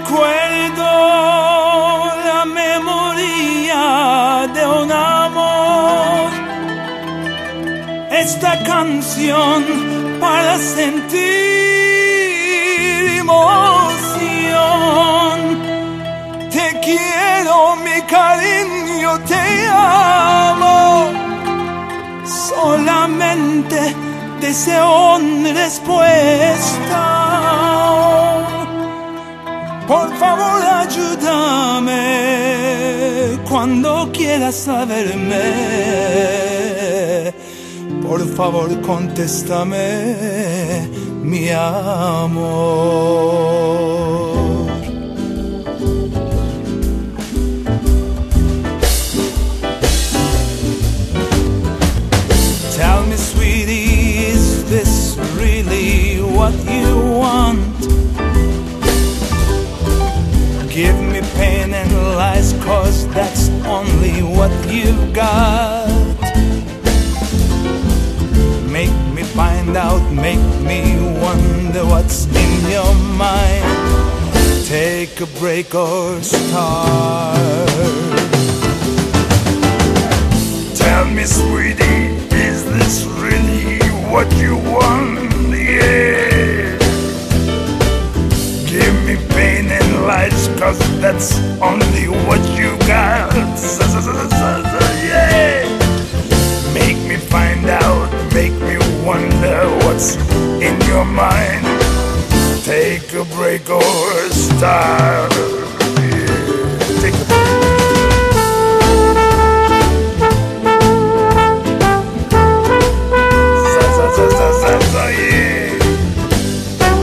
Recuerdo la memoria de un amor, esta canción para sentir emoción. Te quiero, mi cariño, te amo. Solamente deseo una respuesta. Por favor, ayúdame cuando quieras saberme. Por favor, contéstame, mi amor. Tell me, sweetie, is this really what you want? Give me pain and lies, 'cause that's only what you've got. Make me find out, make me wonder what's in your mind. Take a break or start. Tell me, sweetie, is this really what you want? Yeah. Give me pain and lies, 'cause that's only what you got. Yeah. Make me find out, make me wonder what's in your mind. Take a break or start.